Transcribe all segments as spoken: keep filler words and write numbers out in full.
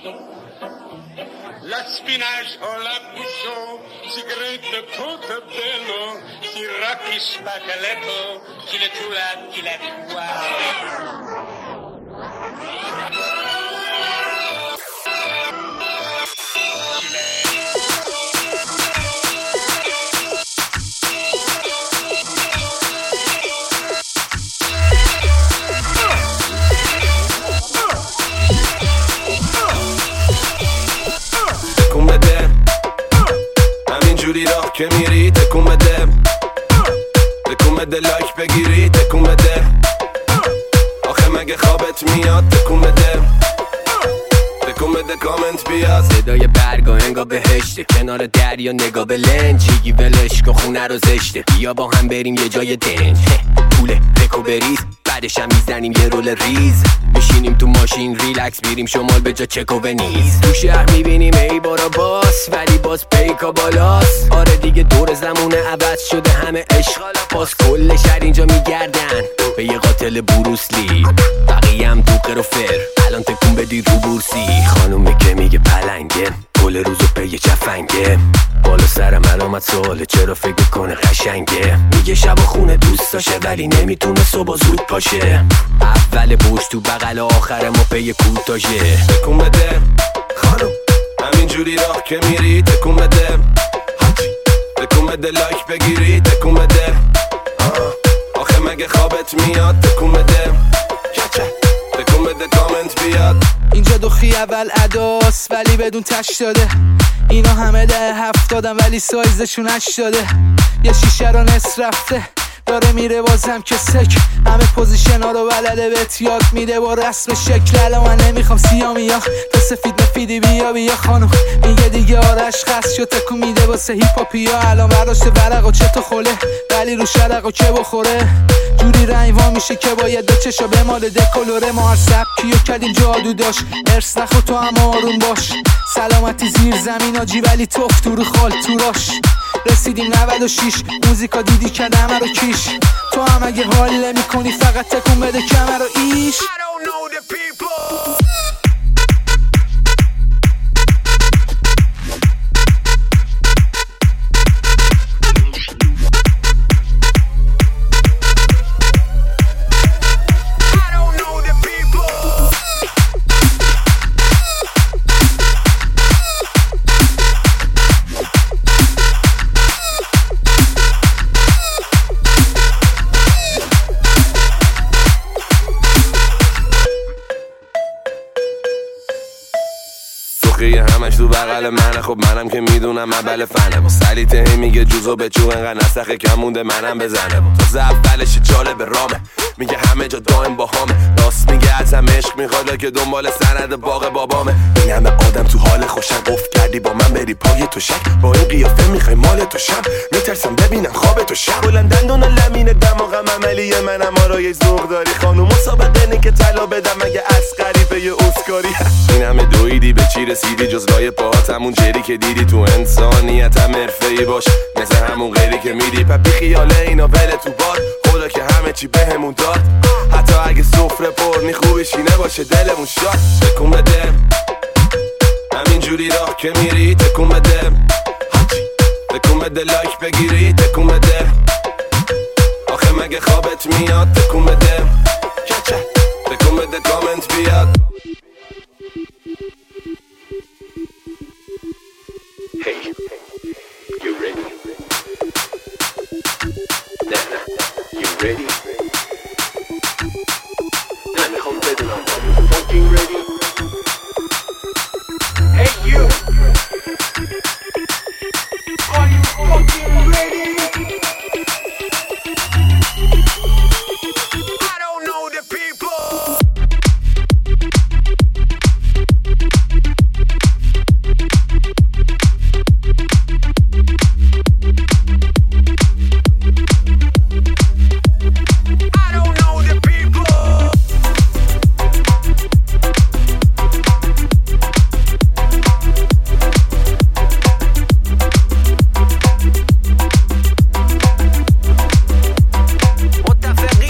La spinache o la bouchon, sigarette portobello, sirocchi spaghetto, chi le tua, chi le tua. جوری راه که میری تکون بده تکون بده لایک بگیری تکون بده آخه مگه خوابت میاد تکون بده تکون بده کامنت بیاد صدای برگا انگا بهشته کنار دریا نگاه به لنج جیگی ولش که خونه رو زشته بیا با هم بریم یه جای دنج پوله رکو بریز بعدش هم میزنیم یه رول ریز بشینیم تو ماشین ریلکس بیریم شمال به جا چک و ونیز تو شهر میبینیم ای بارا باس ولی باز پیکا بالاست آره دیگه دور زمونه عوض شده همه عشق باز کل شهر اینجا میگردن به یه قاتل بروسلی بقیه هم تو قروفر الان تکون بدی رو بورسی خانومی که میگه پلنگه کل روزو پی جفنگه بالا سرم علامت سواله چرا فکر کنه قشنگه میگه شب و خونه دوست داشه ولی نمیتونه صبح زود پاشه اول بوش تو بغل آخر ما پی کوتاشه تکون بده خانم همینجوری راه که میری تکون بده تکون بده لایک بگیری تکون بده آخه مگه خوابت میاد تکون بده تکون بده کامنت بیاد اینجا دوخی اول اداس ولی بدون تش داده اینا همه ده هفتادن ولی سایزشون هشت داده یه شیشه رو نصف رفته داره میره بازم که سک همه پوزیشن ها رو بلده بهت یاد میده با رسم شکل الان من نمیخوام سیامیا تو سفید مفیدی بیا بیا خانم میگه دیگه آرش خست شد تکون میده واسه هیپاپیا الان برداشته ورق و چه خوله ولی رو شرق و چه بخوره جوری رنگ وا میشه که باید دو چشا به مال دکلوره ما هر سبکیو کردیم جادو داشت ارس نخو تو هم آروم باش سلامتی زیر زمین آجی ولی توف تو رو خال تو راش رسیدیم نود و شش موزیکا دیدی که همه رو کیش تو هم اگه حال نمی کنی فقط تکون بده کمر رو ایش همش تو بغل منه خب منم که میدونم اول فنه با سلیته هی میگه جوزو به چوب انقدر نسخه کم مونده منم بزنه تازه اولش جالب رامه میگه همه جا دائم با همه راست میگه ازم عشق میخواد که دنبال سند باغ بابامه این همه آدم تو حال خوشم افت کردی با من بری پای تو شک با این قیافه میخوای مال تو شم میترسم ببینم خواب تو شب بلند دندون لمین دماغم عملیه منم آرای ذوق داری خانم مسابقه نه که طلا بدم مگه اسقری به یه اسکاری این همه دویدی به چی رسیدی جز لای پاهات همون جری که دیدی تو انسانیت هم حرفه‌ای باش مثل همون غیری که میدی پا بی خیاله اینا بله تو باد خدا که همه چی بهمون داد حتی اگه سفره پر نی خوبشینه باشه دلمون شاد تکون بده همینجوری راه که میری تکون بده تکون بده لایک بگیری تکون بده آخه مگه خوابت میاد تکون بده تکون بده کامنت بیاد Hey, you ready? Nana, you ready? من میخوام بدونم are you fucking ready? Hey you! Are you fucking ready? I don't know the people!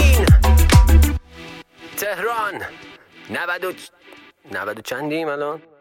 تهران نود و نود و چندیم الان؟